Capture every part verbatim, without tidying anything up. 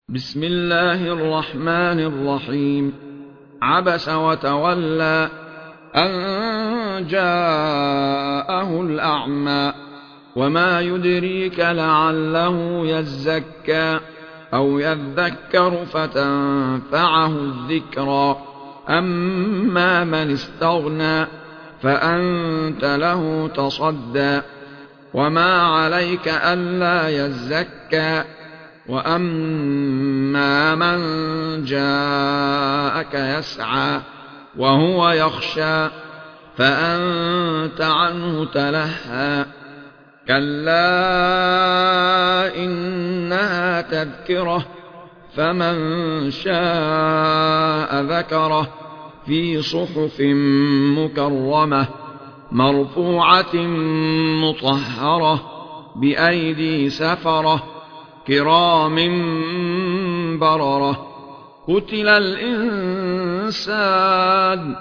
بسم الله الرحمن الرحيم. عبس وتولى أن جاءه الأعمى وما يدريك لعله يزكى أو يذكر فتنفعه الذكرى. أما من استغنى فأنت له تصدى وما عليك ألا يزكى. وأما من جاءك يسعى وهو يخشى فأنت عنه تلهى. كلا إنها تذكرة فمن شاء ذكره في صحف مكرمة مرفوعة مطهرة بأيدي سفرة كرام بررة. قتل الإنسان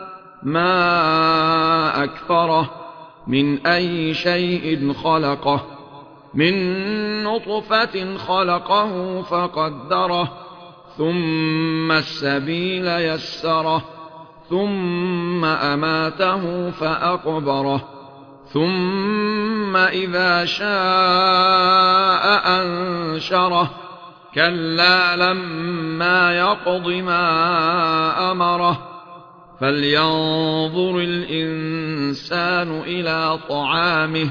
ما أكفره من أي شيء خلقه من نطفة خلقه فقدره ثم السبيل يسره ثم أماته فأقبره ثم إذا شاء أنشره. كلا لما يقض ما أمره فلينظر الإنسان إلى طعامه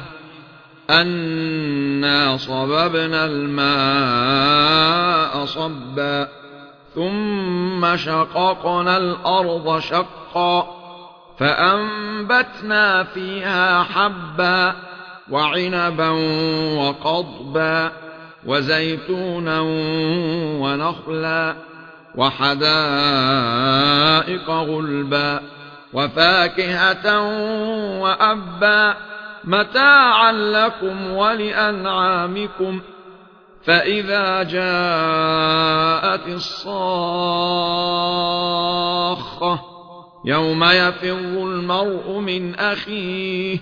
أنا صببنا الماء صبا ثم شققنا الأرض شقا فأنبتنا فيها حبا وعنبا وقضبا وزيتونا ونخلا وحدائق غلبا وفاكهة وأبا متاعا لكم ولأنعامكم. فإذا جاءت الصاخة يوم يفر المرء من أخيه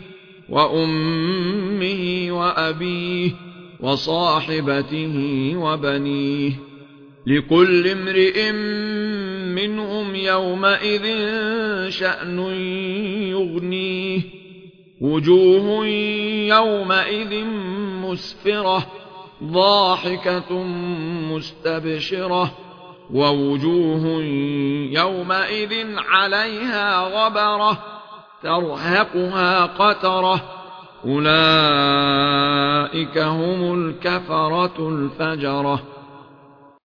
وأمه وأبيه وصاحبته وبنيه لكل امرئ منهم يومئذ شأن يغنيه. وجوه يومئذ مسفرة ضاحكة مستبشرة ووجوه يومئذ عليها غبرة ترهقها قترة أولئك هم الكفرة الفجرة.